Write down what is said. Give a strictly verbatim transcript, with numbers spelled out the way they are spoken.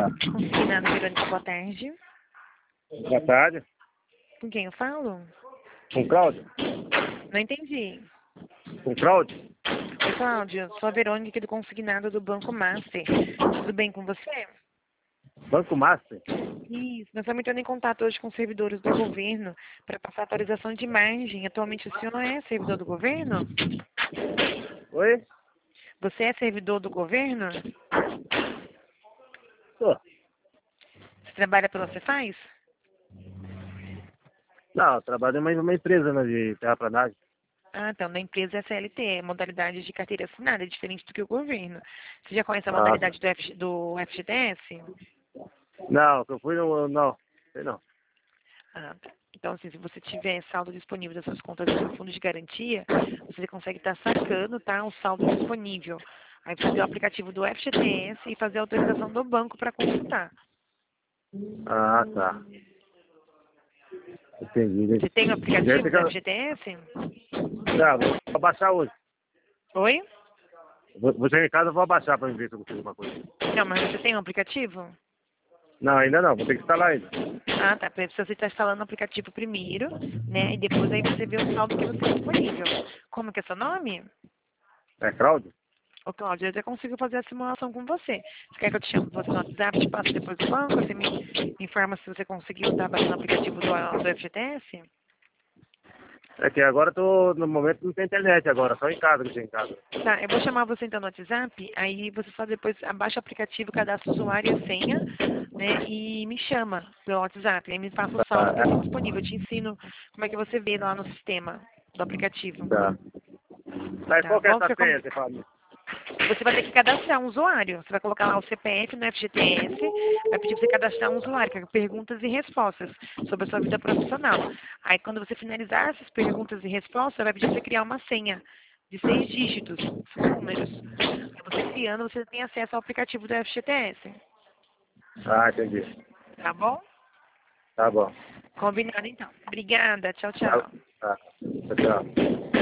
Consignado Verônica, boa tarde. Boa tarde. Com quem eu falo? Com Cláudio? Não entendi. Com Cláudio? Oi, Cláudio, sou a Verônica aqui do Consignado do Banco Master. Tudo bem com você? Banco Master? Isso, nós estamos entrando em contato hoje com servidores do governo para passar atualização de imagem. Atualmente o senhor não é servidor do governo? Oi? Você é servidor do governo? Tô. Você trabalha pela Cefaz? Não, eu trabalho em uma, uma empresa, né, de terraplanagem. Ah, então, na empresa é C L T, modalidade de carteira assinada, é diferente do que o governo. Você já conhece a Ah, modalidade do, F, do F G T S? não, que eu fui no... Não, sei não. Ah, tá. Então, assim, se você tiver saldo disponível das suas contas do fundo de garantia, você consegue estar sacando, tá, o saldo disponível. Aí fazer o aplicativo do F G T S e fazer a autorização do banco para consultar. Ah, tá. Entendi. né? Você tem o aplicativo Gente, do que F G T S? eu... Não, vou baixar hoje. Oi? Vou, vou chegar em casa e vou abaixar para ver se eu consigo alguma coisa. Não, mas você tem um aplicativo? Não, ainda não. Vou ter que instalar ainda. Ah, tá. Precisa você estar instalando o aplicativo primeiro, né? E depois aí você vê o saldo que você tem disponível. Como que é seu nome? É Cláudio? Ô, Cláudia, eu já consigo fazer a simulação com você. Você quer que eu te chame você no WhatsApp, te passo depois do banco? Você me informa se você conseguiu estar baixando o aplicativo do, do F G T S? É que agora eu tô... No momento não tem internet agora. Só em casa que tem em casa. Tá, eu vou chamar você então no WhatsApp, aí você só depois abaixa o aplicativo, cadastra o usuário e a senha, né? E me chama pelo WhatsApp, aí me passa o saldo que Tá. eu tenho disponível. Eu te ensino como é que você vê lá no sistema do aplicativo. Tá. Mas Tá qual que é bom? essa Fica com- senha, você fala? Você vai ter que cadastrar um usuário. Você vai colocar lá o C P F no F G T S, vai pedir para você cadastrar um usuário, que é perguntas e respostas sobre a sua vida profissional. Aí quando você finalizar essas perguntas e respostas, vai pedir para você criar uma senha de seis dígitos, números. Aí você criando, você tem acesso ao aplicativo do F G T S. Ah, entendi. Tá bom? Tá bom. Combinado então. Obrigada. Tchau, Tá. tchau. Tá. Tchau, tchau.